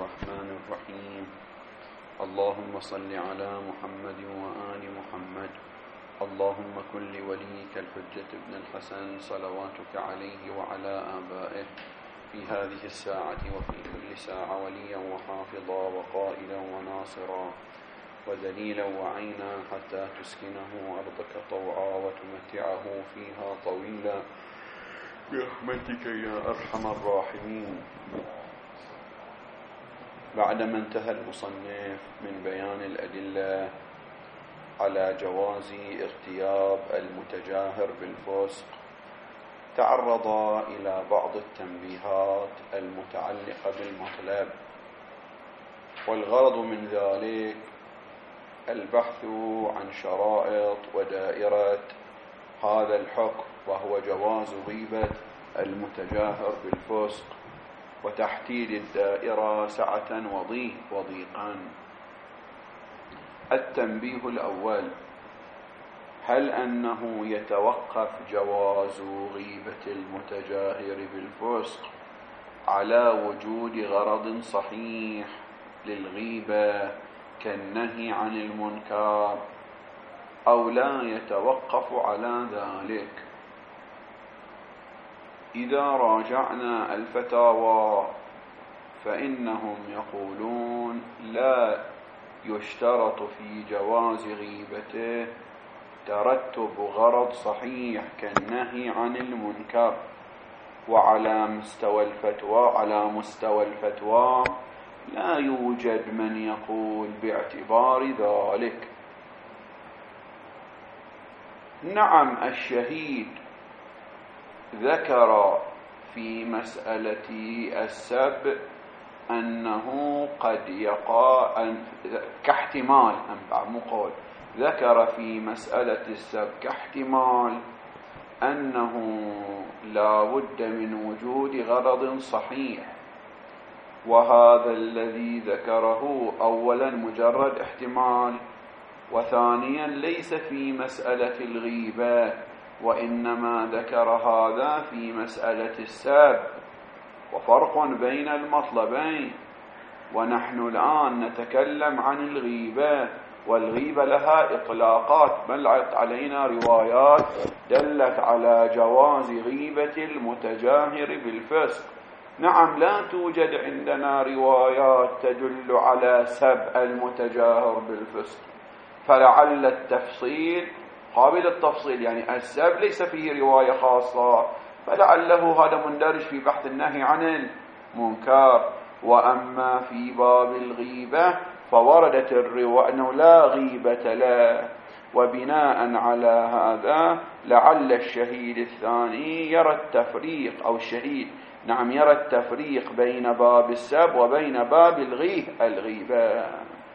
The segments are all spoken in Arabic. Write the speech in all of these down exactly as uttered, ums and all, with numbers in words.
الرحمن الرحيم. اللهم صل على محمد وآل محمد. اللهم كن لوليك الحجة ابن الحسن صلواتك عليه وعلى آبائه في هذه الساعة وفي كل ساعة وليا وحافظا وقائلا وناصرا ودليلا وعينا حتى تسكنه أرضك طوعا وتمتعه فيها طويلا برحمتك يا أرحم الراحمين. بعدما انتهى المصنف من بيان الأدلة على جواز اغتياب المتجاهر بالفسق، تعرض إلى بعض التنبيهات المتعلقة بالمطلب، والغرض من ذلك البحث عن شرائط ودائرة هذا الحكم، وهو جواز غيبة المتجاهر بالفسق، وتحديد الدائرة سعة وضيقا. التنبيه الأول: هل أنه يتوقف جواز غيبة المتجاهر بالفسق على وجود غرض صحيح للغيبة كالنهي عن المنكر، أو لا يتوقف على ذلك؟ إذا راجعنا الفتاوى فإنهم يقولون لا يشترط في جواز غيبته ترتب غرض صحيح كالنهي عن المنكر، وعلى مستوى الفتوى على مستوى الفتوى لا يوجد من يقول باعتبار ذلك. نعم، الشهيد ذكر في مسألة السب أنه قد يقع أن كاحتمال أنبع مقول ذكر في مسألة السب كاحتمال أنه لا بد من وجود غرض صحيح، وهذا الذي ذكره أولا مجرد احتمال، وثانيا ليس في مسألة الغيبة، وإنما ذكر هذا في مسألة السب، وفرق بين المطلبين. ونحن الآن نتكلم عن الغيبة، والغيبة لها إطلاقات، بلعت علينا روايات دلت على جواز غيبة المتجاهر بالفسق. نعم، لا توجد عندنا روايات تدل على سب المتجاهر بالفسق، فلعل التفصيل قابل التفصيل، يعني السب ليس فيه رواية خاصة، فلعله هذا مندرج في بحث النهي عن المنكر. وأما في باب الغيبة فوردت الرواية أنه لا غيبة له، وبناء على هذا لعل الشهيد الثاني يرى التفريق، أو الشهيد نعم يرى التفريق بين باب السب وبين باب الغيبة.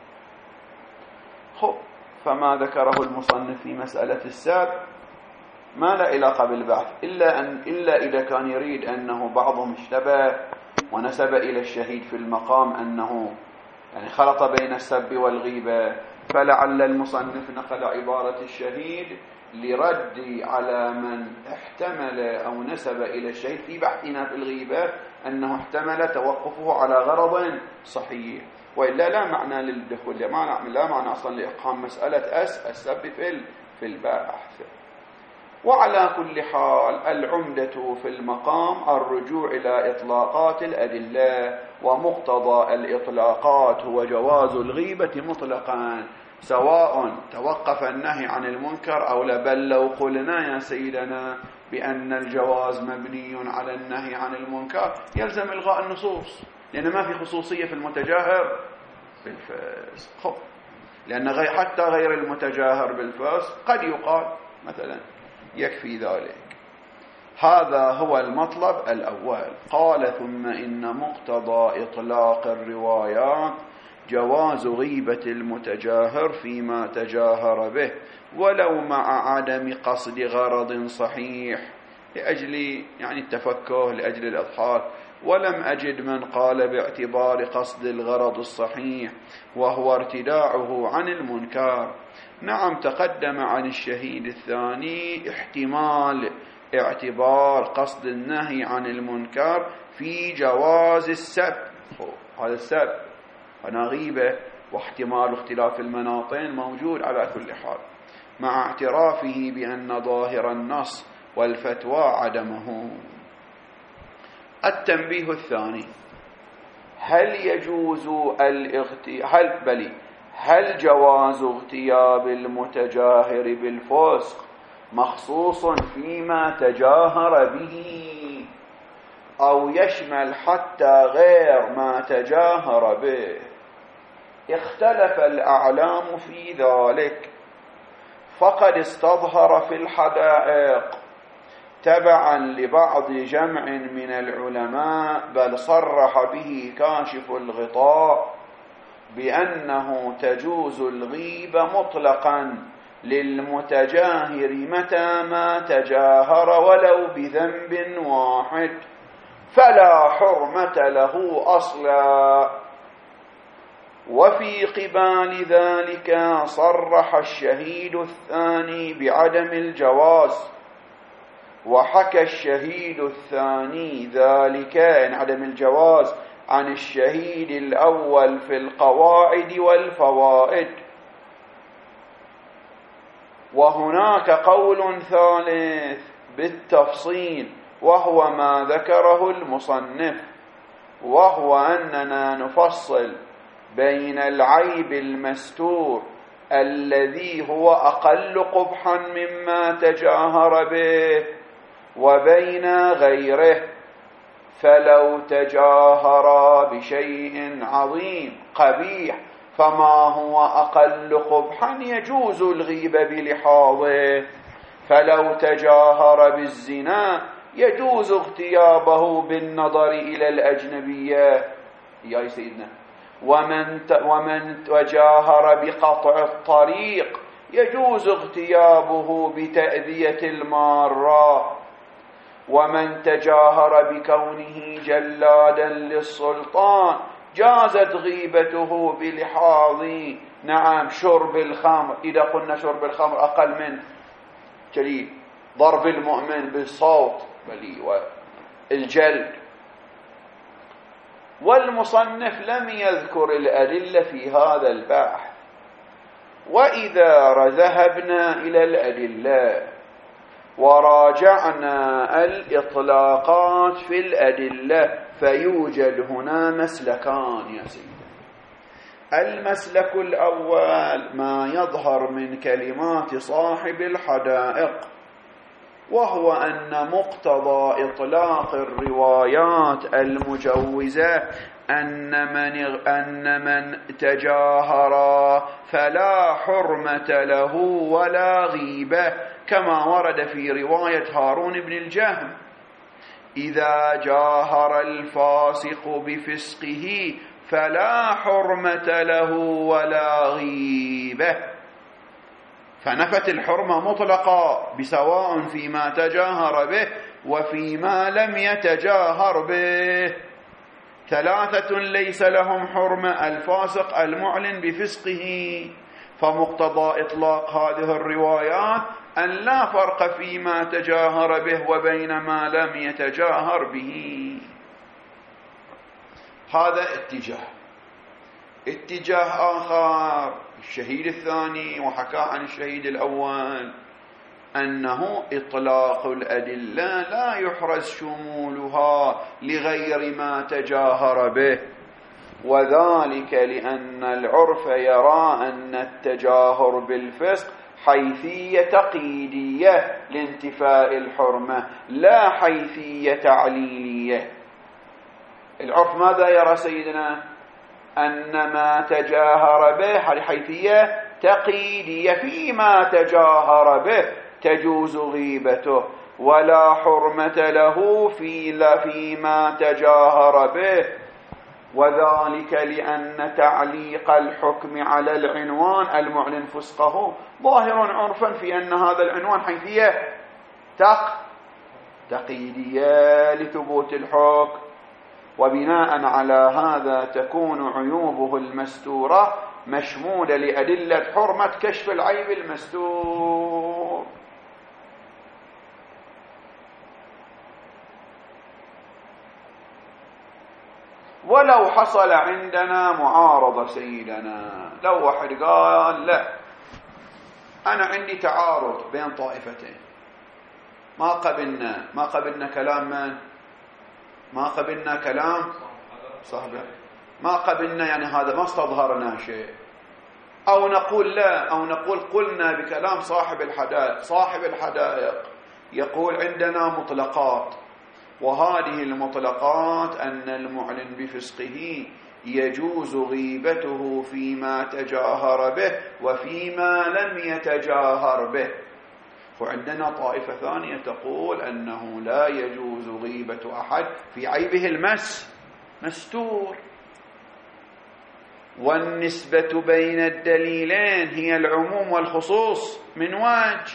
خب، فما ذكره المصنف في مسألة السب ما لا علاقة بالبحث، إلا, أن إلا إذا كان يريد أنه بعضهم اشتبه ونسب إلى الشهيد في المقام أنه يعني خلط بين السب والغيبة، فلعل المصنف نقل عبارة الشهيد لرد على من احتمل أو نسب إلى الشهيد في بحثنا في الغيبة أنه احتمل توقفه على غرض صحيح، وإلا لا معنى للدخول، لا معنى أصلا لإقام مسألة أس السب في البحث. وعلى كل حال العمدة في المقام الرجوع إلى إطلاقات الأدلة، ومقتضى الإطلاقات هو جواز الغيبة مطلقا، سواء توقف النهي عن المنكر أو لا. بل لو قلنا يا سيدنا بأن الجواز مبني على النهي عن المنكر يلزم إلغاء النصوص، لأن ما في خصوصية في المتجاهر بالفسق، لأن غير حتى غير المتجاهر بالفسق قد يقال مثلا يكفي ذلك. هذا هو المطلب الأول. قال: ثم إن مقتضى إطلاق الروايات جواز غيبة المتجاهر فيما تجاهر به ولو مع عدم قصد غرض صحيح، لأجل يعني التفكه، لأجل الإضحاك. ولم أجد من قال باعتبار قصد الغرض الصحيح وهو ارتداعه عن المنكر. نعم، تقدم عن الشهيد الثاني احتمال اعتبار قصد النهي عن المنكر في جواز السب، هذا السبب. هنا غيبة واحتمال اختلاف المناطين موجود على كل حال، مع اعترافه بأن ظاهر النص والفتوى عدمه. التنبيه الثاني: هل يجوز الاغتياب هل بلي هل جواز اغتياب المتجاهر بالفسق مخصوص فيما تجاهر به، أو يشمل حتى غير ما تجاهر به؟ اختلف الأعلام في ذلك، فقد استظهر في الحدائق تبعا لبعض جمع من العلماء، بل صرح به كاشف الغطاء بأنه تجوز الغيبة مطلقا للمتجاهر متى ما تجاهر ولو بذنب واحد، فلا حرمة له أصلا. وفي قبال ذلك صرح الشهيد الثاني بعدم الجواز، وحكى الشهيد الثاني ذلك عن عدم الجواز عن الشهيد الأول في القواعد والفوائد. وهناك قول ثالث بالتفصيل، وهو ما ذكره المصنف، وهو أننا نفصل بين العيب المستور الذي هو أقل قبحا مما تجاهر به وبين غيره. فلو تجاهر بشيء عظيم قبيح فما هو أقل قبحا يجوز الغيبة بلحاظه، فلو تجاهر بالزنا يجوز اغتيابه بالنظر إلى الأجنبية يا سيدنا. ومن ومن تجاهر بقطع الطريق يجوز اغتيابه بتأذية المارة. ومن تجاهر بكونه جلادا للسلطان جازت غيبته بلحاظ نعم شرب الخمر، إذا قلنا شرب الخمر أقل من جليل ضرب المؤمن بالصوت بلي والجلد. والمصنف لم يذكر الأدلة في هذا البحث. وإذا ذهبنا إلى الأدلة وراجعنا الإطلاقات في الأدلة فيوجد هنا مسلكان يا سيدي. المسلك الأول ما يظهر من كلمات صاحب الحدائق، وهو أن مقتضى إطلاق الروايات المجوزة أن من, أن من تجاهر فلا حرمة له ولا غيبة، كما ورد في رواية هارون بن الجهم: إذا جاهر الفاسق بفسقه فلا حرمة له ولا غيبة. فنفت الحرمة مطلقة بسواء فيما تجاهر به وفيما لم يتجاهر به. ثلاثة ليس لهم حرمة: الفاسق المعلن بفسقه. فمقتضى إطلاق هذه الروايات أن لا فرق فيما تجاهر به وبين ما لم يتجاهر به. هذا اتجاه. اتجاه آخر الشهيد الثاني وحكى عن الشهيد الأول أنه إطلاق الأدلة لا يحرز شمولها لغير ما تجاهر به، وذلك لأن العرف يرى أن التجاهر بالفسق حيثية تقييدية لانتفاء الحرمة لا حيثية تعليلية. العرف ماذا يرى سيدنا؟ أن ما تجاهر به حيثية تقييدية، فيما تجاهر به تجوز غيبته ولا حرمة له في لا فيما تجاهر به. وذلك لأن تعليق الحكم على العنوان المعلن فسقه ظاهر عرفا في أن هذا العنوان حيثية تق تقييدية لثبوت الحكم، وبناء على هذا تكون عيوبه المستورة مشمولة لأدلة حرمة كشف العيب المستور. ولو حصل عندنا معارضة سيدنا، لو واحد قال لا أنا عندي تعارض بين طائفتين، ما قبلنا ما قبلنا كلام من؟ ما قبلنا كلام صاحبه، ما قبلنا يعني هذا ما استظهرنا شيء، أو نقول لا، أو نقول قلنا بكلام صاحب الحدائق. صاحب الحدائق يقول عندنا مطلقات، وهذه المطلقات أن المعلن بفسقه يجوز غيبته فيما تجاهر به وفيما لم يتجاهر به. وعندنا طائفة ثانية تقول أنه لا يجوز غيبة أحد في عيبه المس مستور. والنسبة بين الدليلين هي العموم والخصوص من وجه.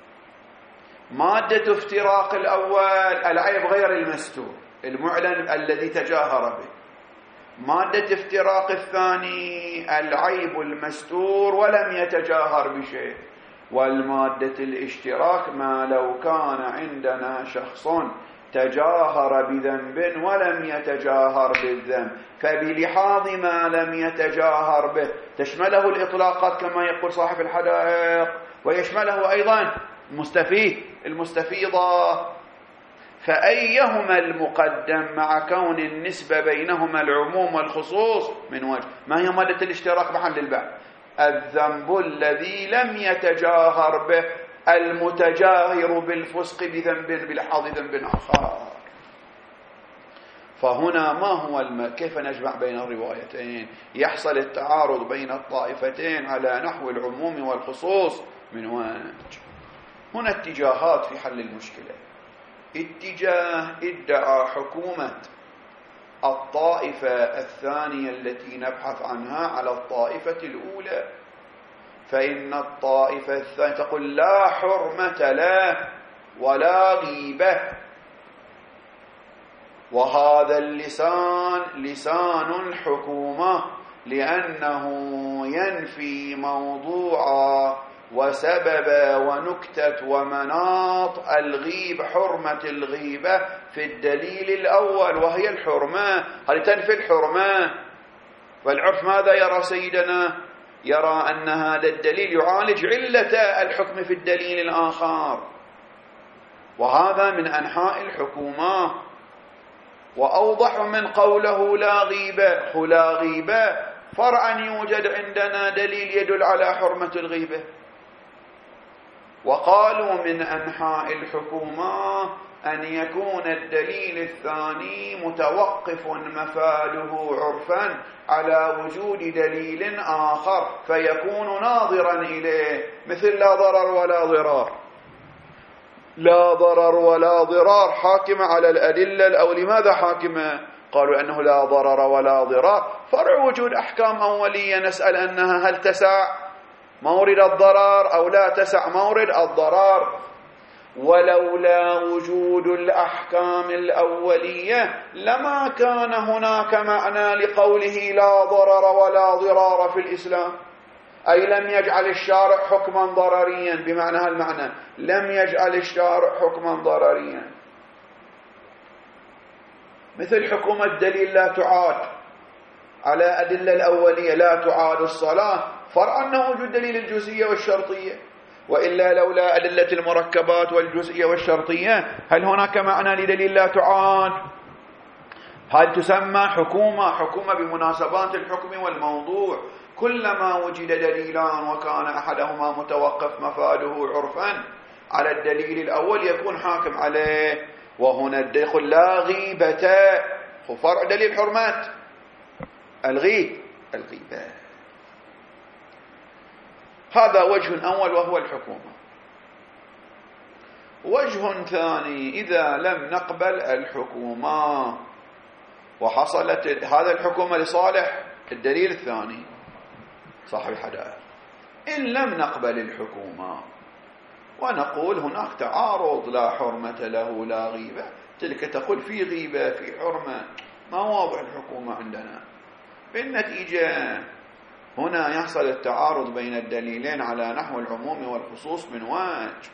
مادة افتراق الأول العيب غير المستور المعلن الذي تجاهر به، مادة افتراق الثاني العيب المستور ولم يتجاهر بشيء. والمادة الاشتراك ما لو كان عندنا شخص تجاهر بذنب ولم يتجاهر بالذنب، فبلحاظ ما لم يتجاهر به تشمله الإطلاقات كما يقول صاحب الحدائق، ويشمله أيضا المستفيد المستفيضة. فأيهما المقدم مع كون النسبة بينهما العموم والخصوص من وجه؟ ما هي مادة الاشتراك محل البحث؟ الذنب الذي لم يتجاهر به المتجاهر بالفسق بذنب بلحاظ ذنب آخر. فهنا ما هو الم... كيف نجمع بين الروايتين؟ يحصل التعارض بين الطائفتين على نحو العموم والخصوص من وجه. هنا اتجاهات في حل المشكلة. اتجاه ادعى حكومة الطائفة الثانية التي نبحث عنها على الطائفة الأولى، فإن الطائفة الثانية تقول لا حرمة له ولا غيبة، وهذا اللسان لسان الحكومة لأنه ينفي موضوعا وسبب ونكتة ومناط الغيب حرمة الغيبة في الدليل الأول وهي الحرمة. هل تنفي الحرمة؟ والعرف ماذا يرى سيدنا؟ يرى أن هذا الدليل يعالج علة الحكم في الدليل الآخر، وهذا من أنحاء الحكومة. وأوضح من قوله لا غيبة. لا غيبة فرعا يوجد عندنا دليل يدل على حرمة الغيبة. وقالوا من أنحاء الحكومة أن يكون الدليل الثاني متوقف مفاده عرفا على وجود دليل آخر فيكون ناظرا إليه، مثل لا ضرر ولا ضرار. لا ضرر ولا ضرار حاكمة على الأدلة، أو لماذا حاكمة؟ قالوا أنه لا ضرر ولا ضرار فرع وجود أحكام أولية نسأل أنها هل تسع مورد الضرر أو لا تسع مورد الضرر. ولولا وجود الأحكام الأولية لما كان هناك معنى لقوله لا ضرر ولا ضرار في الإسلام، أي لم يجعل الشارع حكما ضرريا، بمعنى هالمعنى لم يجعل الشارع حكما ضرريا. مثل حكومة دليل لا تعاد على أدلة الأولية، لا تعاد الصلاة فرع أنه وجود دليل الجزئية والشرطية، وإلا لولا أدلة المركبات والجزئية والشرطية هل هناك معنى لدليل لا تعاد؟ هل تسمى حكومة حكومة بمناسبات الحكم والموضوع. كلما وجد دليلان وكان أحدهما متوقف مفاده عرفا على الدليل الأول يكون حاكم عليه. وهنا الدخل لا غيبة فرع دليل حرمات الغيب الغيبة. هذا وجه أول وهو الحكومة. وجه ثاني إذا لم نقبل الحكومة وحصلت هذا الحكومة لصالح الدليل الثاني صاحب الحدائق، إن لم نقبل الحكومة ونقول هناك تعارض لا حرمة له لا غيبة، تلك تقول في غيبة في حرمة، ما واضح الحكومة عندنا. بالنتيجة هنا يحصل التعارض بين الدليلين على نحو العموم والخصوص من وجه.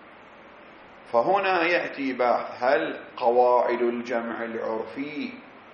فهنا يأتي بحث هل قواعد الجمع العرفي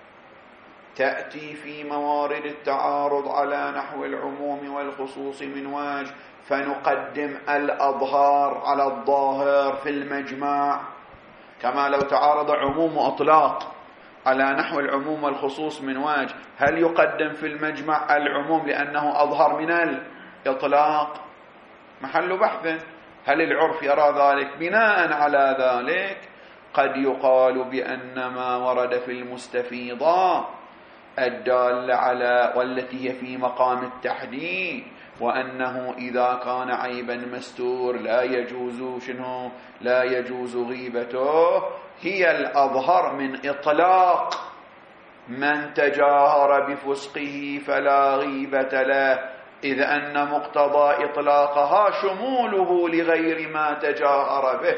تأتي في موارد التعارض على نحو العموم والخصوص من وجه، فنقدم الأظهار على الظاهر في المجمع، كما لو تعارض عموم وإطلاق على نحو العموم والخصوص من وجه، هل يقدم في المجمع العموم لأنه أظهر من الإطلاق؟ محل بحث. هل العرف يرى ذلك؟ بناء على ذلك قد يقال بأن ما ورد في المستفيضة الدالة على والتي هي في مقام التحديد، وأنه إذا كان عيبا مستور لا يجوز شنو لا يجوز غيبته، هي الأظهر من إطلاق من تجاهر بفسقه فلا غيبة له، إذ أن مقتضى إطلاقها شموله لغير ما تجاهر به.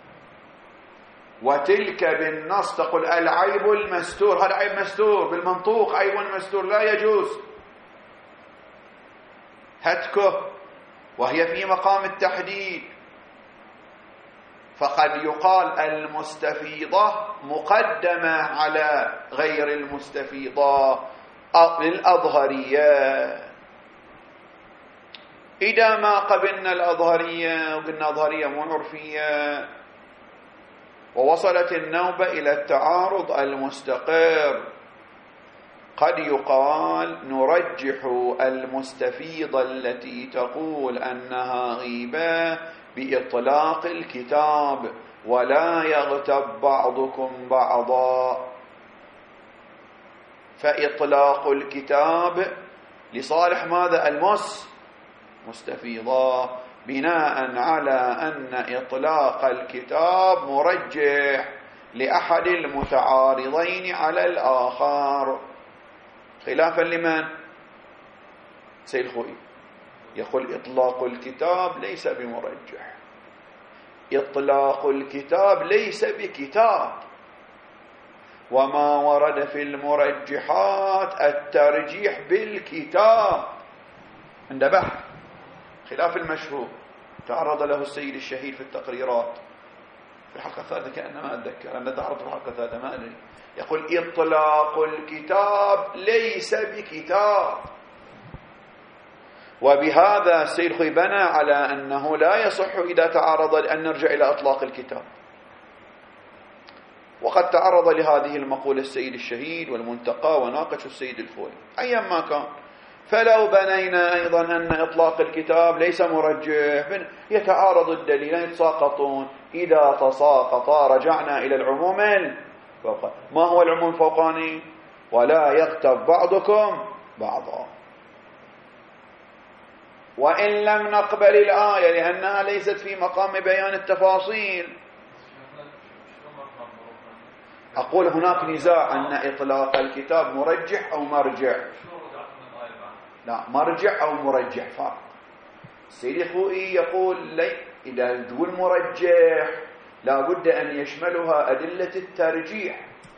وتلك بالنص تقول العيب المستور، هذا عيب مستور بالمنطوق، عيب مستور لا يجوز هتكه، وهي في مقام التحديد. فقد يقال المستفيضة مقدمة على غير المستفيضة للأظهرية. إذا ما قبلنا الأظهرية وقلنا أظهرية مو عرفية، ووصلت النوبة إلى التعارض المستقر، قد يقال نرجح المستفيضة التي تقول أنها غيبة بإطلاق الكتاب، ولا يغتب بعضكم بعضا، فإطلاق الكتاب لصالح ماذا؟ المس مستفيضة، بناء على أن إطلاق الكتاب مرجح لأحد المتعارضين على الآخر، خلافا لمن؟ سيد الخوئي يقول إطلاق الكتاب ليس بمرجح، إطلاق الكتاب ليس بكتاب، وما ورد في المرجحات الترجيح بالكتاب عند بحث، خلاف المشهور تعرض له السيد الشهيد في التقريرات في الحلقة الثالثة، كأنما أتذكر أن تعرض في الحلقة الثالثة ما أدري، يقول إطلاق الكتاب ليس بكتاب. وبهذا السيد خوي بنى على أنه لا يصح إذا تعارض أن نرجع إلى إطلاق الكتاب، وقد تعرض لهذه المقولة السيد الشهيد والمنتقى وناقش السيد الخوي أيام ما كان. فلو بنينا أيضا أن إطلاق الكتاب ليس مرجح، يتعارض الدليلين يتساقطون، إذا تساقطا رجعنا إلى العموم الفوقاني. ما هو العموم الفوقاني؟ ولا يغتب بعضكم بعضا. وإن لم نقبل الآية لأنها ليست في مقام بيان التفاصيل، أقول هناك نزاع أن إطلاق الكتاب مرجح أو مرجع. لا، مرجع أو مرجح فرق. السيد الخوئي يقول لي إذا تقول مرجح لا بد أن يشملها أدلة الترجيح،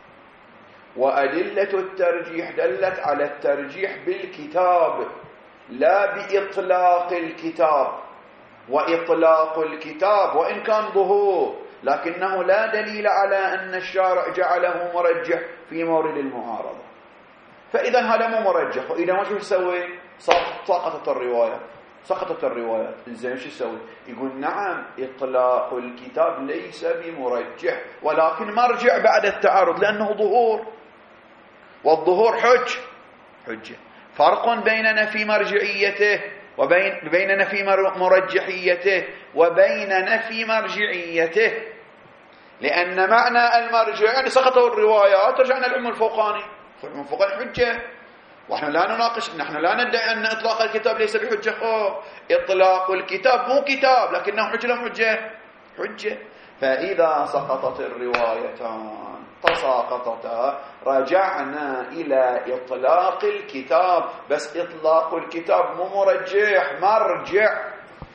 وأدلة الترجيح دلت على الترجيح بالكتاب لا بإطلاق الكتاب، وإطلاق الكتاب وإن كان ظهور لكنه لا دليل على أن الشارع جعله مرجح في مورد المعارضة. فإذا هذا مو مرجح، وإذا ما شو يسوي؟ سقطت الرواية سقطت الروايات. إنزين شو يسوي؟ يقول نعم إطلاق الكتاب ليس بمرجح ولكن مرجع بعد التعارض، لأنه ظهور، والظهور حج حجة. فرق بين نفي مرجعيته وبين بين نفي مرجحيته وبين نفي مرجعيته، لأن معنى المرجع يعني سقطوا الروايات، رجعنا العلم الفوقاني، العلم الفوقاني حجة، ونحن لا نناقش، نحن لا ندعي أن إطلاق الكتاب ليس بحجة. خو إطلاق الكتاب مو كتاب لكنه حجة لم حجة حجة. فإذا سقطت الروايتان تساقطتا رجعنا إلى إطلاق الكتاب، بس إطلاق الكتاب مو مرجح، مرجع.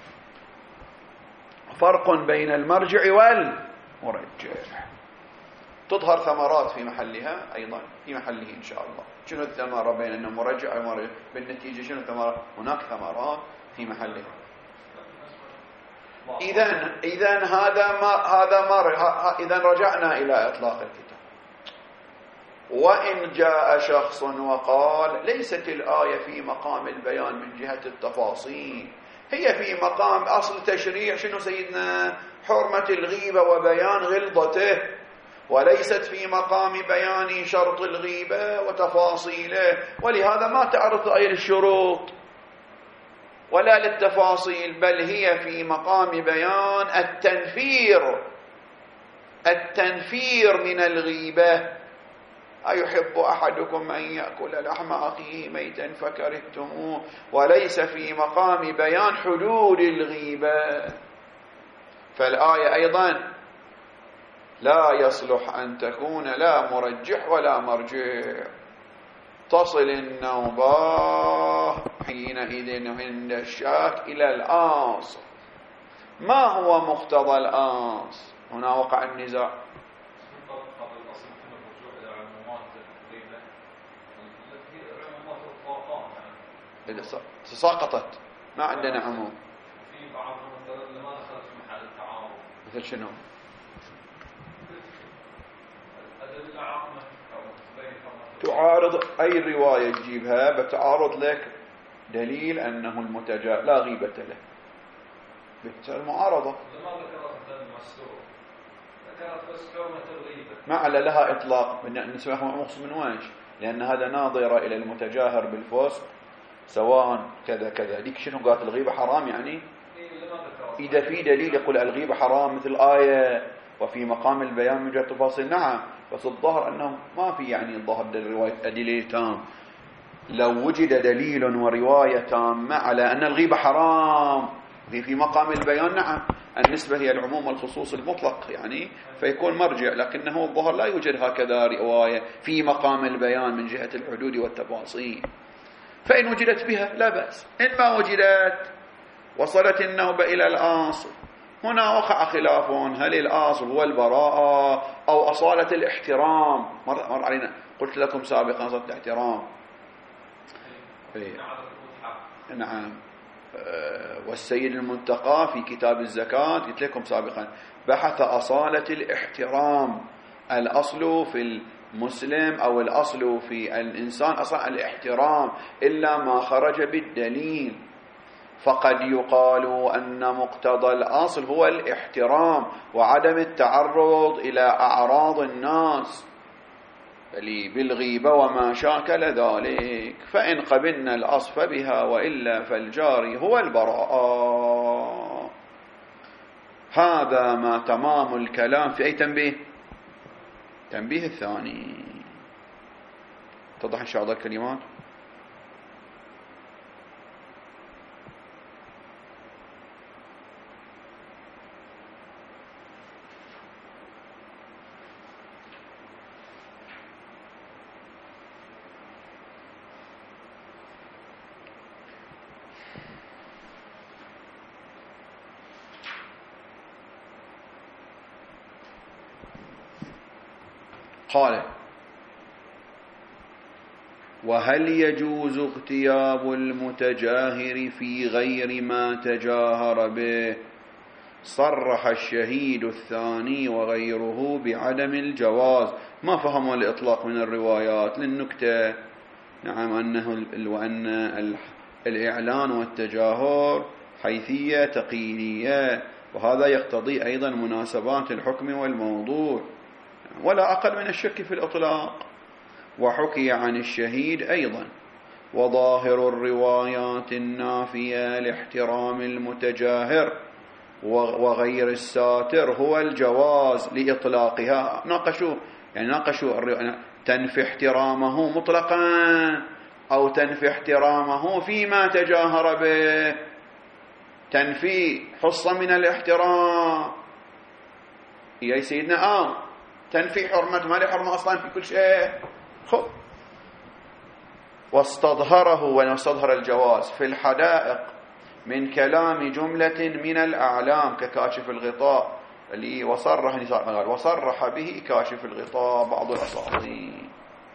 فرق بين المرجع والمرجح. تظهر ثمرات في محلها أيضا في محله إن شاء الله. شنو الثمرة بين أنه مرجع ومرجع؟ بالنتيجة شنو الثمرة؟ هناك ثمرات في محلها. إذن إذن هذا ما هذا ما إذن رجعنا إلى إطلاق الكتاب. وإن جاء شخص وقال ليست الآية في مقام البيان من جهة التفاصيل، هي في مقام أصل تشريع شنو سيدنا؟ حرمة الغيبة وبيان غلظته، وليست في مقام بيان شرط الغيبة وتفاصيله، ولهذا ما تعرض أي للشروط ولا للتفاصيل، بل هي في مقام بيان التنفير التنفير من الغيبة. أيحب أحدكم أن يأكل لحم أخيه ميتا فكرهتموه، وليس في مقام بيان حدود الغيبة. فالآية أيضا لا يصلح أن تكون لا مرجح ولا مرجع. تصل النوبة حينئذ عند الشاك إلى الآصل. ما هو مقتضى الآصل؟ هنا وقع النزاع. إذا سقطت ما عندنا عموم. في بعض مثلا لما دخلت في محل التعارض مثل شنو؟ أدلة عامة تعارض أي رواية تجيبها بتعارض لك دليل أنه المتجاهل لا غيبة له بالمعارضة. لما ذكرت المستور ذكرت بس حرمة الغيبة ما على لها إطلاق نسمعها مقصود من ويش، لأن هذا ناظرة إلى المتجاهر بالفسق سواء كذا كذا. ديك شنو قالت الغيبة حرام؟ يعني إذا في دليل يقول الغيبة حرام مثل آية وفي مقام البيان من جهة التفاصيل نعم، بس الظاهر أنه ما في يعني الظاهر الرواية أدلة تام. لو وجد دليل ورواية تامة على أن الغيبة حرام في في مقام البيان نعم، النسبة هي العموم والخصوص المطلق يعني فيكون مرجع، لكنه الظاهر لا يوجد هكذا رواية في مقام البيان من جهة الحدود والتفاصيل. فإن وجدت بها لا بأس، إن ما وجدت وصلت النوبة إلى الأصل. هنا وقع خلاف، هل الأصل هو البراءة أو أصالة الاحترام؟ مر, مر علينا قلت لكم سابقا أصالة الاحترام. نعم. والسيد المنتقى في كتاب الزكاة قلت لكم سابقا بحث أصالة الاحترام. الأصل في المسلم أو الأصل في الإنسان أصلا الاحترام إلا ما خرج بالدليل، فقد يقال أن مقتضى الأصل هو الاحترام وعدم التعرض إلى أعراض الناس بالغيبة وما شاكل ذلك، فإن قبلنا الأصل فبها وإلا فالجاري هو البراءة. هذا ما تمام الكلام في أي تنبيه؟ تنبيه الثاني. تضح إن شاء الله الكلمات. قال: وهل يجوز اغتياب المتجاهر في غير ما تجاهر به؟ صرح الشهيد الثاني وغيره بعدم الجواز. ما فهموا الإطلاق من الروايات للنكتة. نعم، أنه وأن الإعلان والتجاهر حيثية تقييدية، وهذا يقتضي أيضا مناسبات الحكم والموضوع ولا أقل من الشك في الإطلاق. وحكي عن الشهيد أيضا: وظاهر الروايات النافية لاحترام المتجاهر وغير الساتر هو الجواز لإطلاقها. ناقشوا يعني ناقشوا تنفي احترامه مطلقا أو تنفي احترامه فيما تجاهر به. تنفي حصة من الاحترام يا سيدنا آه تنفي حرمة، ما لي حرمة أصلا في كل شيء. خب واستظهره واستظهر الجواز في الحدائق من كلام جملة من الأعلام ككاشف الغطاء اللي وصرح وصرح به كاشف الغطاء بعض الأساطين.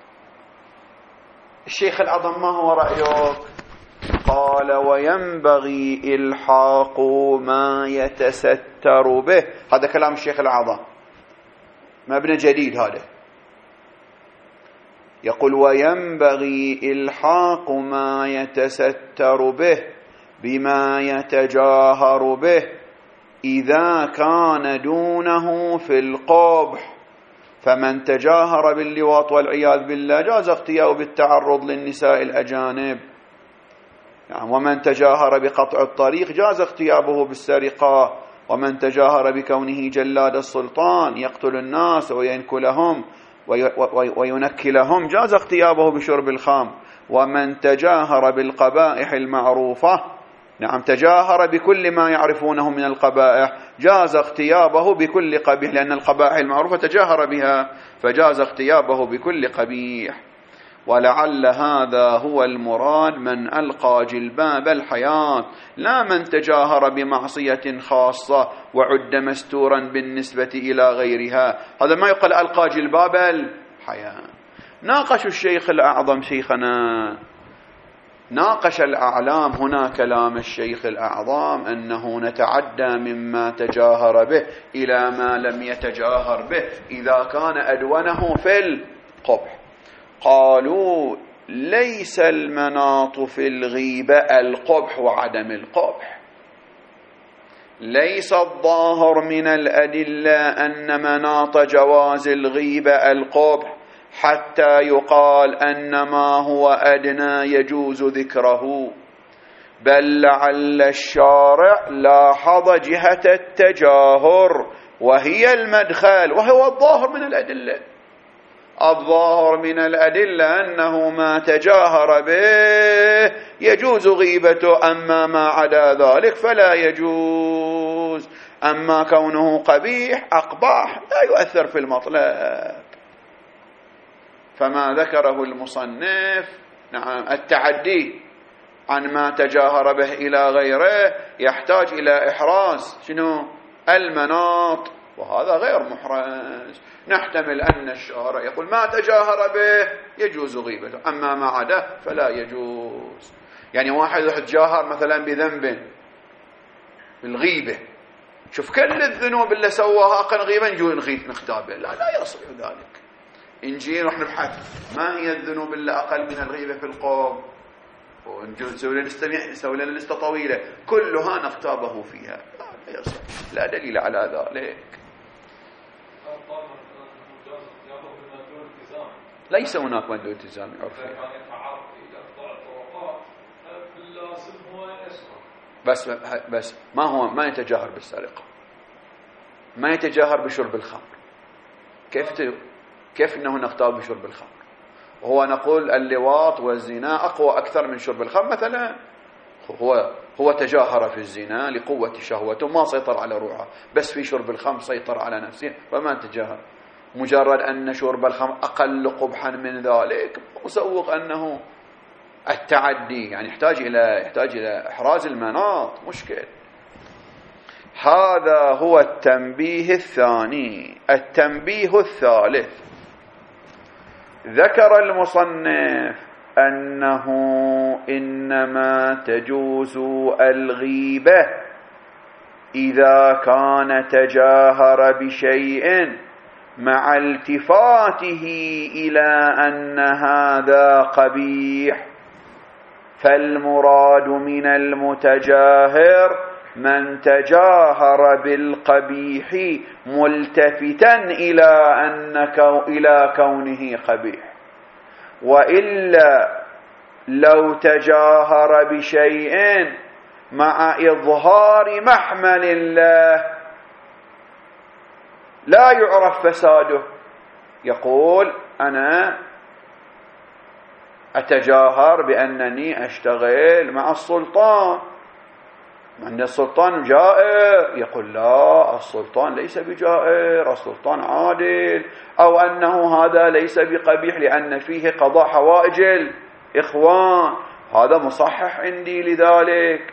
الشيخ العظم ما هو رأيك؟ قال: وينبغي إلحاق ما يتستر به. هذا كلام الشيخ العظم، مبنى جديد هذا. يقول وينبغي إلحاق ما يتستر به بما يتجاهر به إذا كان دونه في القبح. فمن تجاهر باللواط والعياذ بالله جاز اغتياؤه بالتعرض للنساء الأجانب، يعني ومن تجاهر بقطع الطريق جاز اغتيابه بالسرقة، ومن تجاهر بكونه جلاد السلطان يقتل الناس وينكلهم وينكلهم جاز اغتيابه بشرب الخمر، ومن تجاهر بالقبائح المعروفة، نعم تجاهر بكل ما يعرفونه من القبائح جاز اغتيابه بكل قبيح، لأن القبائح المعروفة تجاهر بها فجاز اغتيابه بكل قبيح. ولعل هذا هو المراد من ألقى جلباب الحياة، لا من تجاهر بمعصية خاصة وعد مستورا بالنسبة إلى غيرها. هذا ما يقال ألقى جلباب الحياة. ناقش الشيخ الأعظم شيخنا، ناقش الأعلام هنا كلام الشيخ الأعظم أنه نتعدى مما تجاهر به إلى ما لم يتجاهر به إذا كان أدونه في القبح. قالوا ليس المناط في الغيبة القبح وعدم القبح، ليس الظاهر من الأدلة أن مناط جواز الغيبة القبح حتى يقال أن ما هو أدنى يجوز ذكره، بل لعل الشارع لاحظ جهة التجاهر وهي المدخل وهو الظاهر من الأدلة. الظاهر من الأدلة أنه ما تجاهر به يجوز غيبته، أما ما عدا ذلك فلا يجوز. أما كونه قبيح أقباح لا يؤثر في المطلب. فما ذكره المصنف نعم التعدي عن ما تجاهر به إلى غيره يحتاج إلى إحراز شنو المناط، وهذا غير محرز. نحتمل أن الشارع يقول ما تجاهر به يجوز غيبته، أما ما عدا فلا يجوز. يعني واحد يتجاهر مثلا بذنب بالغيبة، شوف كل الذنوب اللي سواها أقل غيبة نجو نغيب نختابه، لا لا يصح ذلك. نجي نروح نبحث ما هي الذنوب اللي أقل من الغيبة في القوم ونسوي لنا نستمع نسوي لنا لسته طويلة كلها نختابه فيها، لا, لا يصح، لا دليل على ذلك. ليس هناك مندوب التزام عرفي، بس بس ما هو ما يتجاهر بالسرقة، ما يتجاهر بشرب الخمر. كيف كيف انه نختار بشرب الخمر؟ وهو نقول اللواط والزنا اقوى اكثر من شرب الخمر مثلا. هو هو تجاهر في الزنا لقوة شهوته ما سيطر على روحه، بس في شرب الخمر سيطر على نفسه فما تجاهر. مجرد أن شرب الخمر أقل قبحا من ذلك مسوق أنه التعدي، يعني يحتاج إلى يحتاج إلى إحراز المناط، مشكل. هذا هو التنبيه الثاني. التنبيه الثالث ذكر المصنف أنه إنما تجوز الغيبة إذا كان تجاهر بشيء مع التفاته إلى أن هذا قبيح، فالمراد من المتجاهر من تجاهر بالقبيح ملتفتا إلى أن إلى كونه قبيح، وإلا لو تجاهر بشيء مع إظهار محمل الله لا يعرف فساده، يقول أنا أتجاهر بأنني أشتغل مع السلطان، أن السلطان جائر، يقول لا السلطان ليس بجائر، السلطان عادل، أو أنه هذا ليس بقبيح لأن فيه قضاء حوائج الإخوان، هذا مصحح عندي لذلك.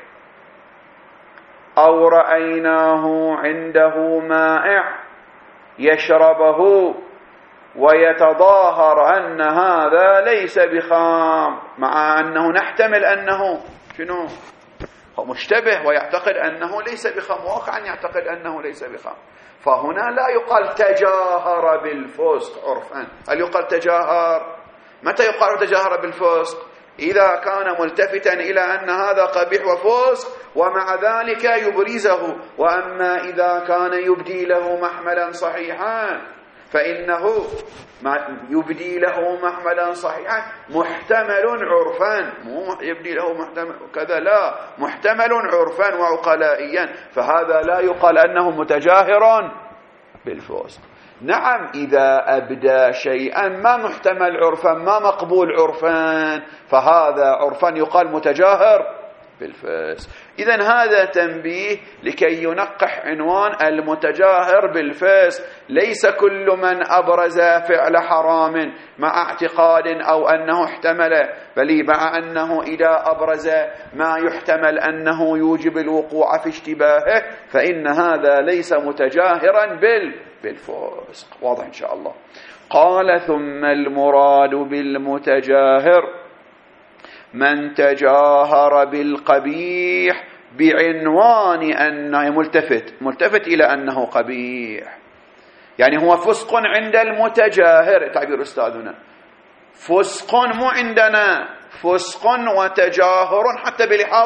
أو رأيناه عنده مائع يشربه ويتظاهر أن هذا ليس بخام، مع أنه نحتمل أنه شنو هو مشتبه ويعتقد أنه ليس بخام، واقعا يعتقد أنه ليس بخام. فهنا لا يقال تجاهر بالفسق عرفا، هل يقال تجاهر؟ متى يقال تجاهر بالفسق؟ إذا كان ملتفتا إلى أن هذا قبيح وفسق ومع ذلك يبرزه. وأما إذا كان يبدي له محملا صحيحا فإنه يبدي له محملا صحيحا محتمل عرفا، مو يبدي له محتمل كذا، لا، محتمل عرفا وعقلائيا، فهذا لا يقال أنه متجاهر بالفسق. نعم إذا أبدى شيئا ما محتمل عرفا ما مقبول عرفا فهذا عرفا يقال متجاهر بالفسق. إذن هذا تنبيه لكي ينقح عنوان المتجاهر بالفسق. ليس كل من أبرز فعل حرام مع اعتقاد أو أنه احتمل، بل مع أنه إذا أبرز ما يحتمل أنه يوجب الوقوع في اشتباهه فإن هذا ليس متجاهرا بالفسق. واضح إن شاء الله. قال ثم المراد بالمتجاهر من تجاهر بالقبيح بعنوان أنه ملتفت ملتفت إلى أنه قبيح، يعني هو فسق عند المتجاهر، تعبير أستاذنا فسق مو عندنا، فسق وتجاهر حتى بلحاظ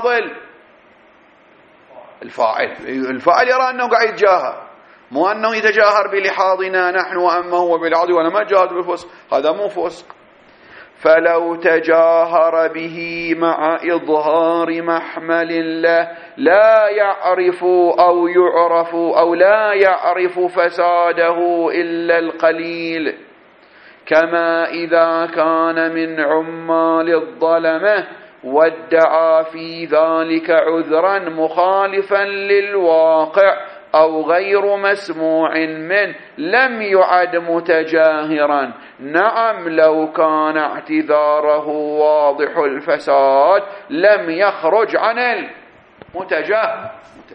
الفاعل. الفاعل يرى أنه قاعد يتجاهر، مو أنه يتجاهر بلحاظنا نحن وأما هو بالعاضي ولا ما جاهر بالفسق، هذا مو فسق. فلو تجاهر به مع إظهار محمل له لا يعرف أو يعرف أو لا يعرف فساده إلا القليل، كما إذا كان من عمال الظلمة وادعى في ذلك عذرا مخالفا للواقع أو غير مسموع منه لم يعد متجاهرا. نعم لو كان اعتذاره واضح الفساد لم يخرج عن المتجاهر.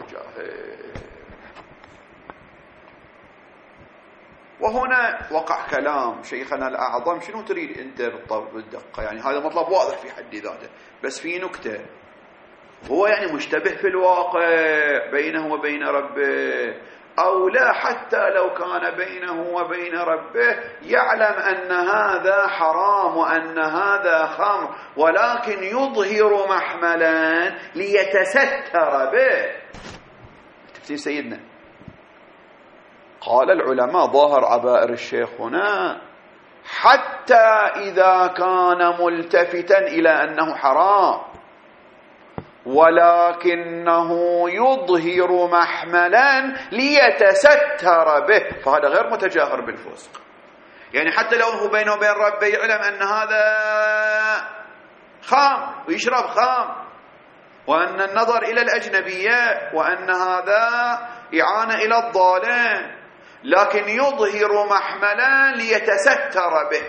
وهنا وقع كلام شيخنا الأعظم، شنو تريد أنت بالدقة؟ يعني هذا مطلب واضح في حد ذاته، بس في نكتة، هو يعني مشتبه في الواقع بينه وبين ربه أو لا؟ حتى لو كان بينه وبين ربه يعلم أن هذا حرام وأن هذا خمر، ولكن يظهر محملا ليتستر به. تفسير سيدنا قال العلماء ظاهر عبائر الشيخ هنا حتى إذا كان ملتفتا إلى أنه حرام ولكنه يظهر محملا ليتستر به فهذا غير متجاهر بالفسق. يعني حتى لو هو بينه وبين ربه يعلم أن هذا خام ويشرب خام وأن النظر إلى الأجنبية وأن هذا إعانة إلى الظالم، لكن يظهر محملا ليتستر به.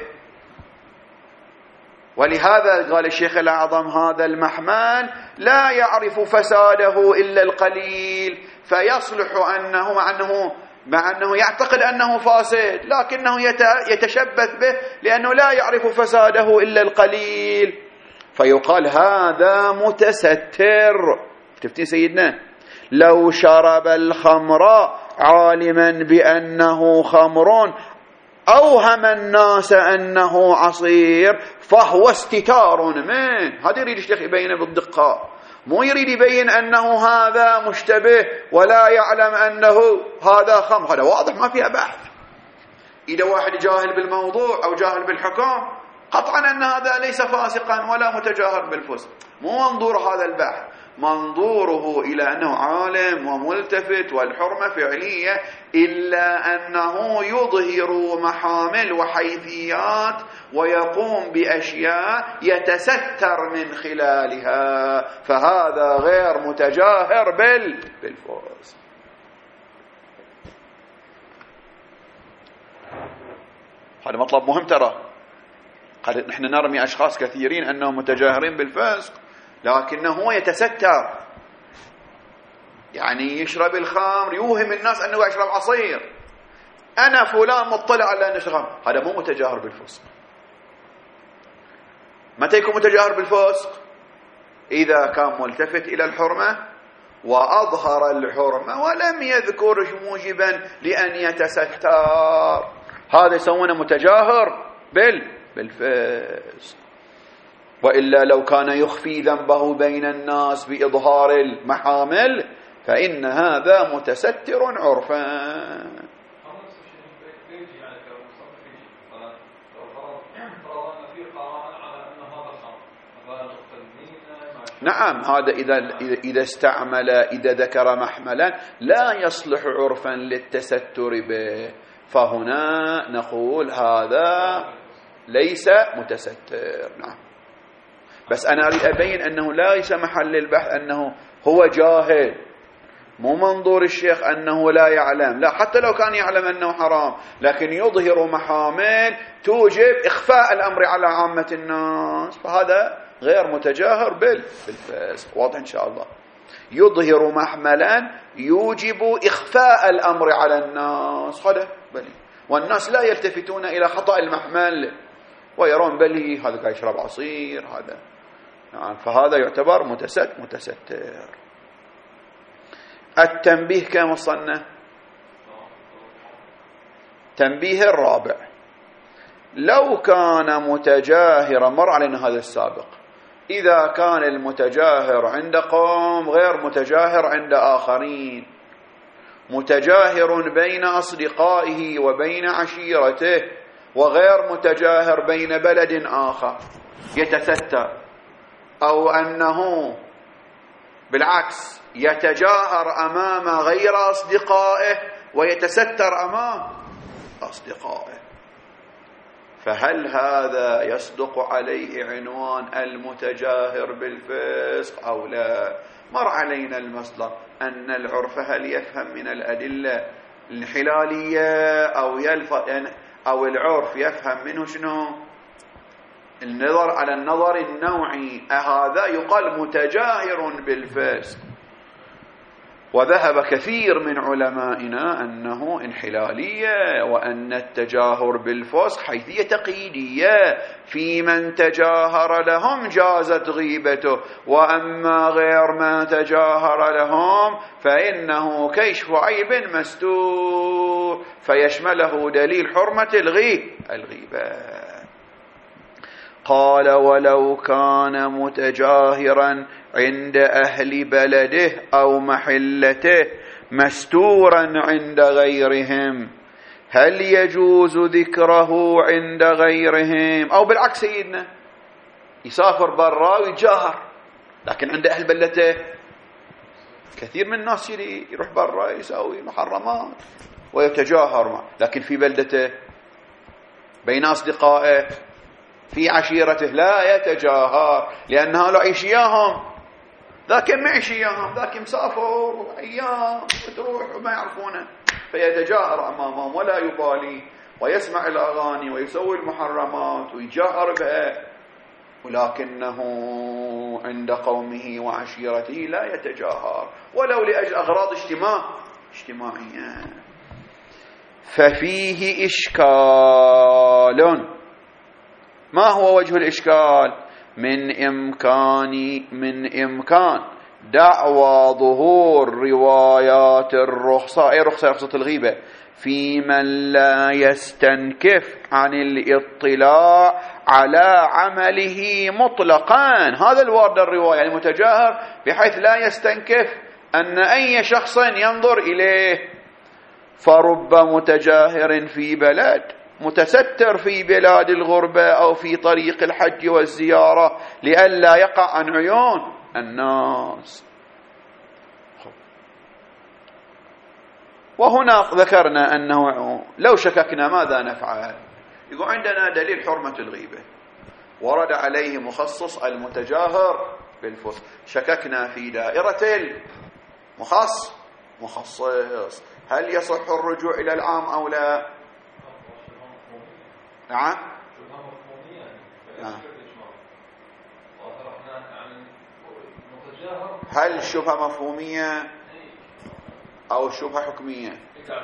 ولهذا قال الشيخ الأعظم هذا المحمل لا يعرف فساده إلا القليل، فيصلح أنه مع أنه, مع أنه يعتقد أنه فاسد لكنه يتشبث به لأنه لا يعرف فساده إلا القليل، فيقال هذا متستر. تفتي سيدنا لو شرب الخمر عالما بأنه خمر أوهم الناس أنه عصير فهو استتار منه. هذا يريد الشيخ يبين بالدقة، مو يريد يبين أنه هذا مشتبه ولا يعلم أنه هذا خمر. هذا واضح ما فيها بحث. إذا واحد جاهل بالموضوع أو جاهل بالحكم قطعا أن هذا ليس فاسقا ولا متجاهر بالفسق. مو منظور هذا البحث، منظوره إلى أنه عالم وملتفت والحرمة فعلية، إلا أنه يظهر محامل وحيثيات ويقوم بأشياء يتستر من خلالها، فهذا غير متجاهر بالفسق. هذا مطلب مهم ترى. قد نحن نرمي أشخاص كثيرين أنهم متجاهرين بالفسق لكنه يتستر، يعني يشرب الخمر يوهم الناس أنه يشرب عصير، أنا فلان مطلع على أنه يشرب، هذا مو متجاهر بالفسق. متى يكون متجاهر بالفسق؟ إذا كان ملتفت إلى الحرمة وأظهر الحرمة ولم يذكر موجبا لأن يتستر، هذا يسمونه متجاهر بالفسق. وإلا لو كان يخفي ذنبه بين الناس بإظهار المحامل فإن هذا متستر عرفا. نعم، هذا إذا إذا استعمل إذا ذكر محملا لا يصلح عرفا للتستر به، فهنا نقول هذا ليس متستر. نعم، بس أنا أريد أبين أنه ليس محل البحث أنه هو جاهل، مو منظور الشيخ أنه لا يعلم، لا، حتى لو كان يعلم أنه حرام لكن يظهر محامل توجب إخفاء الأمر على عامة الناس، فهذا غير متجاهر بالفسق. واضح إن شاء الله. يظهر محملا يوجب إخفاء الأمر على الناس، هذا بلي، والناس لا يلتفتون إلى خطأ المحمل ويرون بلي هذا قاعد يشرب عصير هذا. نعم، فهذا يعتبر متستر متستر. التنبيه كم وصلنا؟ تنبيه الرابع: لو كان متجاهرا، مر علينا هذا السابق، إذا كان المتجاهر عند قوم غير متجاهر عند آخرين، متجاهر بين أصدقائه وبين عشيرته وغير متجاهر بين بلد آخر يتستر، أو أنه بالعكس يتجاهر أمام غير أصدقائه ويتستر أمام أصدقائه، فهل هذا يصدق عليه عنوان المتجاهر بالفسق أو لا؟ مر علينا المصدر أن العرف هل يفهم من الأدلة الحلالية أو يلفظ أو العرف يفهم منه شنو؟ النظر على النظر النوعي، هذا يقال متجاهر بالفسق. وذهب كثير من علمائنا أنه انحلالية، وأن التجاهر بالفسق حيثية تقييدية، في من تجاهر لهم جازت غيبته، وأما غير ما تجاهر لهم فإنه كشف عيب مستور، فيشمله دليل حرمة الغيبة. قال: ولو كان متجاهرا عند أهل بلده أو محلته مستورا عند غيرهم، هل يجوز ذكره عند غيرهم؟ أو بالعكس سيدنا يسافر برا ويجاهر، لكن عند أهل بلده كثير من الناس يروح برا يسوي محرمات ويتجاهر معه، لكن في بلدته بين أصدقائه في عشيرته لا يتجاهر، لأنها لا يعيشياهم، ذاك ما يعيشياهم، ذاك مسافر أيام وتروح وما يعرفونه، فيتجاهر أمامهم ولا يبالي، ويسمع الأغاني ويسوي المحرمات ويجاهر بها، ولكنه عند قومه وعشيرته لا يتجاهر، ولو لأجل أغراض اجتماع اجتماعية. ففيه إشكال. ما هو وجه الإشكال؟ من إمكان من إمكان دعوى ظهور روايات الرخصة، أي رخصة رخصة الغيبة، في من لا يستنكف عن الاطلاع على عمله مطلقا. هذا الوارد الرواية، يعني متجاهر بحيث لا يستنكف أن أي شخص ينظر إليه. فرب متجاهر في بلد متستر في بلاد الغربة أو في طريق الحج والزيارة لئلا يقع عن عيون الناس. وهنا ذكرنا أنه لو شككنا ماذا نفعل؟ يقول عندنا دليل حرمة الغيبة، ورد عليه مخصص المتجاهر بالفسق، شككنا في دائرة المخصص مخصص، هل يصح الرجوع إلى العام أو لا؟ نعم. هل الشبهة مفهومية أو الشبهة حكمية؟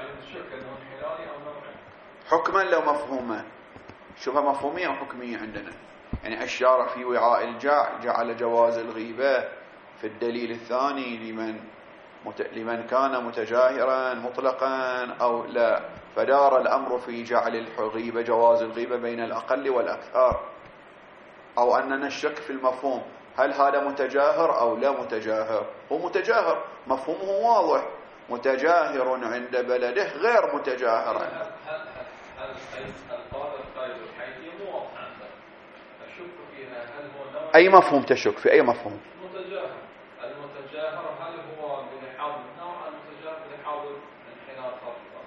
حكما لو مفهومة، شبهة مفهومية أو حكمية عندنا، يعني الشارع في وعاء الجاع جعل جواز الغيبة في الدليل الثاني لمن مت... لمن كان متجاهرا مطلقا أو لا. فدار الأمر في جعل الغيبة جواز الغيبة بين الأقل والأكثر، أو أننا نشك في المفهوم، هل هذا متجاهر أو لا متجاهر؟ هو متجاهر، مفهومه واضح، متجاهر عند بلده غير متجاهر عنده. هل القاعدة القاعدة الحيثية مو واضحة عندك؟ أشك فيها هل هو نوع أي مفهوم تشك في أي مفهوم؟ متجاهر. المتجاهر هل هو بنحاول النوع المتجاهر بنحاول انحناء خطأ؟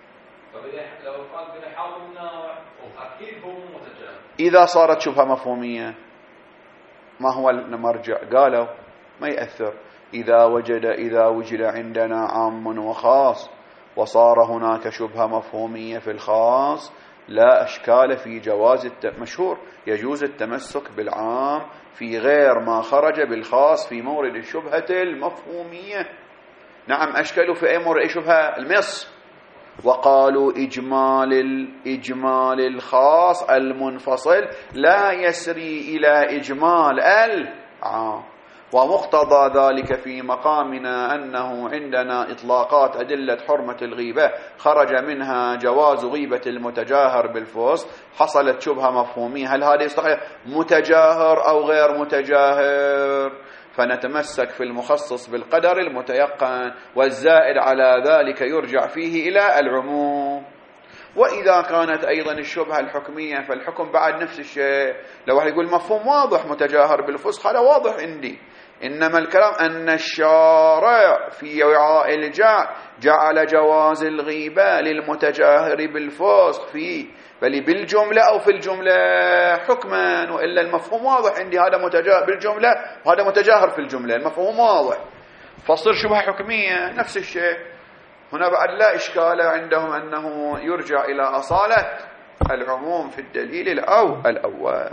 فلو قال بنحاول النوع أكيد هو متجاهر. إذا صارت شبهة مفهومية ما هو المرجع؟ قالوا ما يأثر. إذا وجد إذا وجد عندنا عام وخاص وصار هناك شبهة مفهومية في الخاص لا أشكال في جواز مشهور، يجوز التمسك بالعام في غير ما خرج بالخاص في مورد الشبهة المفهومية. نعم، أشكلوا في أي مورد أي شبهة؟ المص. وقالوا إجمال الإجمال الخاص المنفصل لا يسري إلى إجمال العام، ومقتضى ذلك في مقامنا أنه عندنا إطلاقات أدلة حرمة الغيبة خرج منها جواز غيبة المتجاهر بالفصل، حصلت شبهة مفهومية، هل هذا يستطيع متجاهر أو غير متجاهر؟ فنتمسك في المخصص بالقدر المتيقن، والزائد على ذلك يرجع فيه إلى العموم. وإذا كانت أيضا الشبهة الحكمية فالحكم بعد نفس الشيء. لو واحد يقول مفهوم واضح متجاهر بالفسق هذا واضح عندي، إنما الكلام أن الشارع في وعاء الجعل جعل جواز الغيبة للمتجاهر بالفسق فيه، بل بالجملة أو في الجملة حكما، وإلا المفهوم واضح عندي، هذا متجاهر بالجملة وهذا متجاهر في الجملة، المفهوم واضح، فصير شبهة حكمية نفس الشيء. هنا بعد لا إشكال عندهم أنه يرجع إلى أصالة العموم في الدليل الأو الأول.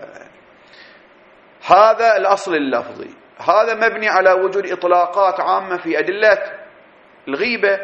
هذا الأصل اللفظي، هذا مبني على وجود إطلاقات عامة في أدلة الغيبة.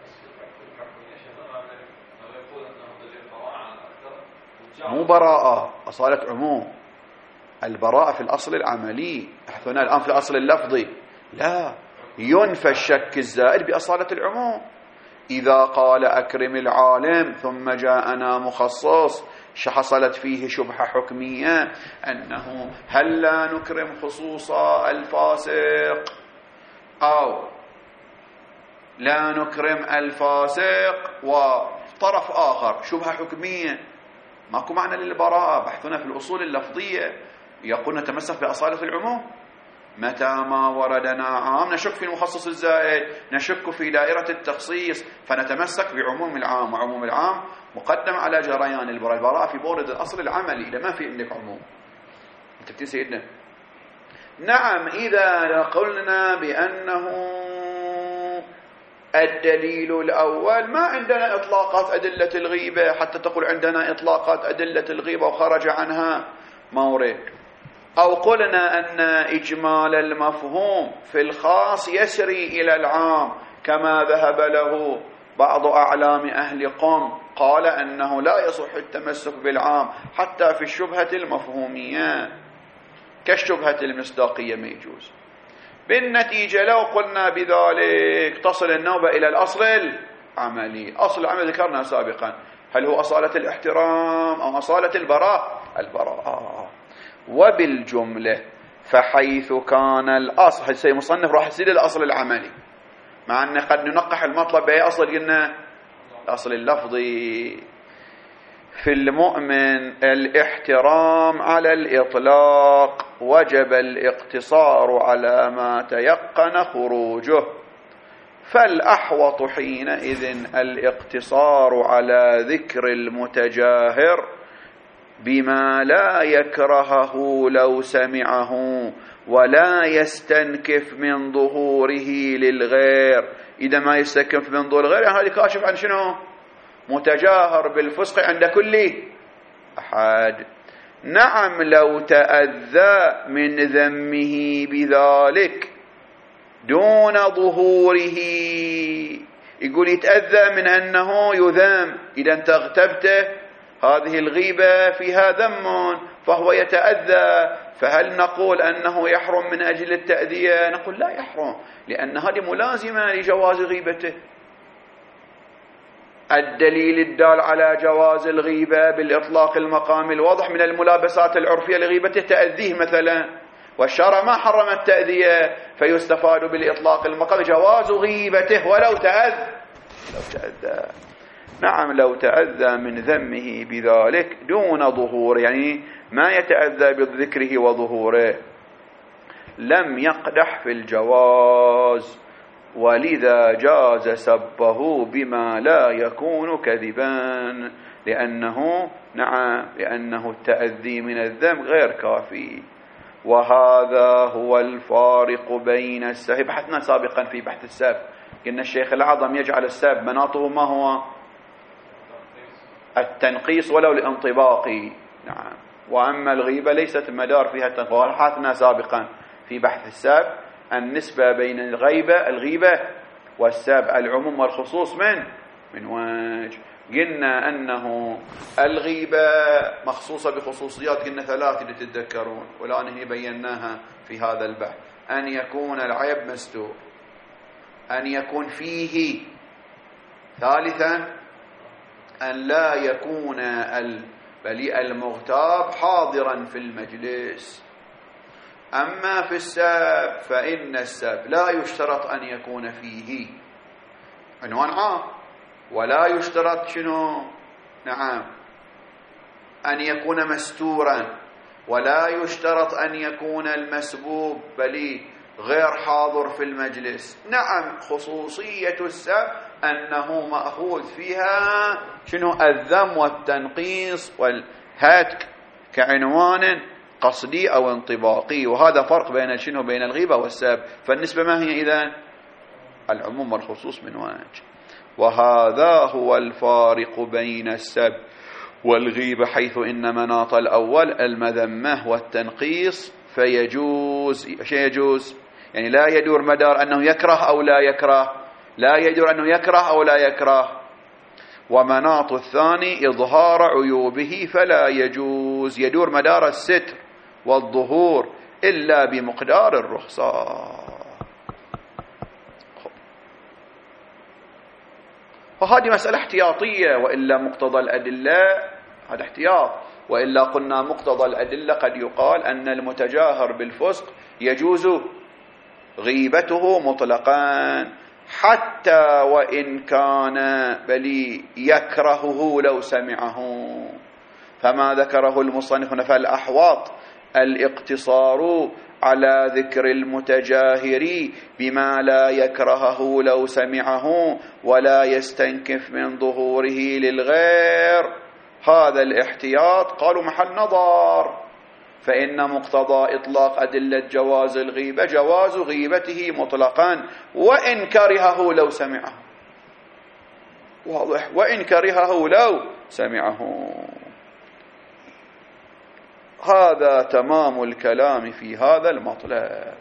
مو براءة، أصالة عموم. البراءة في الأصل العملي، هنا الآن في الأصل اللفظي لا ينفى الشك الزائد بأصالة العموم. إذا قال أكرم العالم ثم جاءنا مخصص حصلت فيه شبهة حكمية أنه هل لا نكرم خصوص الفاسق أو لا نكرم الفاسق، وطرف آخر شبهة حكمية، ماكو معنى للبراءة. بحثنا في الأصول اللفظية يقول نتمسك بأصالة العموم، متى ما وردنا عام نشك في المخصص الزائد، نشك في دائرة التخصيص، فنتمسك بعموم العام، وعموم العام مقدم على جريان البراءة. البراءة في بورد الأصل العملي، إذا ما في عندك عموم. انت سيدنا نعم، إذا قلنا بأنه الدليل الأول ما عندنا إطلاقات أدلة الغيبة حتى تقول عندنا إطلاقات أدلة الغيبة وخرج عنها مورد، أو قلنا أن إجمال المفهوم في الخاص يسري إلى العام كما ذهب له بعض أعلام أهل قم، قال أنه لا يصح التمسك بالعام حتى في الشبهة المفهومية كالشبهة المصداقية ما يجوز. بالنتيجة لو قلنا بذلك تصل النوبة إلى الأصل العملي. أصل العمل ذكرنا سابقا، هل هو أصالة الاحترام أو أصالة البراء؟ البراء. وبالجملة فحيث كان الأصل، هسه مصنف راح يصير الأصل العملي، مع أن قد ننقح المطلب بأي أصل قلنا الأصل اللفظي. في المؤمن الاحترام على الإطلاق وجب الاقتصار على ما تيقن خروجه، فالأحوط حينئذ الاقتصار على ذكر المتجاهر بما لا يكرهه لو سمعه ولا يستنكف من ظهوره للغير. إذا ما يستنكف من ظهور الغير يعني هذا كاشف عن شنو؟ متجاهر بالفسق عند كل أحد. نعم، لو تأذى من ذمه بذلك دون ظهوره، يقول يتأذى من أنه يذم، إذا أنت اغتبته هذه الغيبة فيها ذم فهو يتأذى، فهل نقول أنه يحرم من أجل التأذية؟ نقول لا يحرم، لأن هذه ملازمة لجواز غيبته. الدليل الدال على جواز الغيبة بالإطلاق المقامي الواضح من الملابسات العرفية لغيبته تأذيه مثلا، والشرع ما حرم التأذية، فيستفاد بالإطلاق المقامي جواز غيبته ولو تأذى لو تأذى نعم لو تأذى من ذمه بذلك دون ظهور، يعني ما يتأذى بذكره وظهوره، لم يقدح في الجواز، ولذا جاز سبه بما لا يكون كذبا، لأنه نعم لأنه التأذي من الذنب غير كافي. وهذا هو الفارق بين السب، بحثنا سابقا في بحث السب، قلنا الشيخ الأعظم يجعل السب مناطه ما هو التنقيص ولو لانطباقي، نعم، وأما الغيبة ليست مدار فيها التنقيص. وبحثنا سابقا في بحث السب النسبة بين الغيبة الغيبة والسب العموم والخصوص من من وجه، قلنا أنه الغيبة مخصوصة بخصوصيات، قلنا ثلاث اللي تتذكرون والآن هي بيناها في هذا البحث: أن يكون العيب مستور، أن يكون فيه، ثالثا أن لا يكون البليء المغتاب حاضرا في المجلس. أما في السب فإن السب لا يشترط أن يكون فيه عنوان عام، ولا يشترط شنو نعم أن يكون مستورا، ولا يشترط أن يكون المسبوب بل غير حاضر في المجلس. نعم خصوصية السب أنه مأخوذ فيها شنو الذم والتنقيص والهتك كعنوان قصدي أو انطباقي، وهذا فرق بين شنو بين الغيبة والسب. فالنسبة ما هي إذن؟ العموم والخصوص من وجه. وهذا هو الفارق بين السب والغيبة، حيث إن مناط الأول المذمة والتنقيص فيجوز شيء يجوز يعني لا يدور مدار أنه يكره أو لا يكره، لا يدور أنه يكره أو لا يكره. ومناط الثاني إظهار عيوبه فلا يجوز، يدور مدار الستر والظهور إلا بمقدار الرخصة. فهذه مسألة احتياطية، وإلا مقتضى الأدلة هذا احتياط، وإلا قلنا مقتضى الأدلة قد يقال أن المتجاهر بالفسق يجوز غيبته مطلقا حتى وإن كان بل يكرهه لو سمعه. فما ذكره المصنف هنا فالأحواط الاقتصار على ذكر المتجاهر بما لا يكرهه لو سمعه ولا يستنكف من ظهوره للغير. هذا الاحتياط قالوا محل نظر، فإن مقتضى إطلاق أدلة جواز الغيبة جواز غيبته مطلقا وإن كرهه لو سمعه، واضح، وإن كرهه لو سمعه. هذا تمام الكلام في هذا المطلب.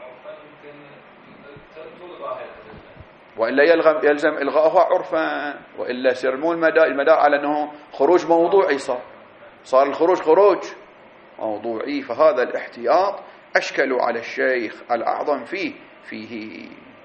وإلا يلزم إلغاءه عرفا، وإلا يصير مو المدار على أنه خروج موضوعي، صار صار الخروج خروج موضوعي. فهذا الاحتياط أشكلوا على الشيخ الأعظم فيه فيه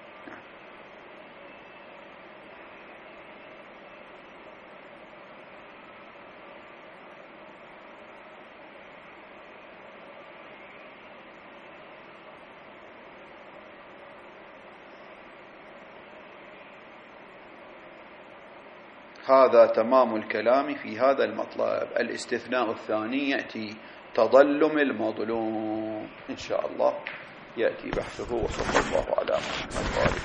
هذا تمام الكلام في هذا المطلب. الاستثناء الثاني يأتي تظلم المظلوم، إن شاء الله يأتي بحثه. وصلى الله على محمد وآله.